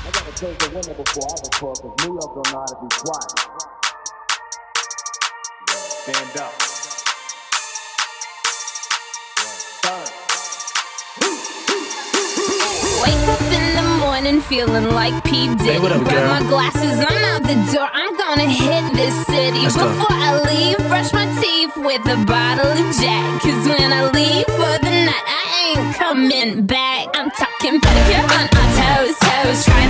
Take the winner before I record, cause New York don't know how to be quiet. Stand up. Wake up in the morning feeling like P. Diddy. Hey, what up, grab girl? my glasses, I'm out the door. I'm gonna hit this city. Let's go. Before I leave, brush my teeth with a bottle of Jack. Cause when I leave for the night, I ain't coming back. I'm talking pedicure on our toes, toes. Try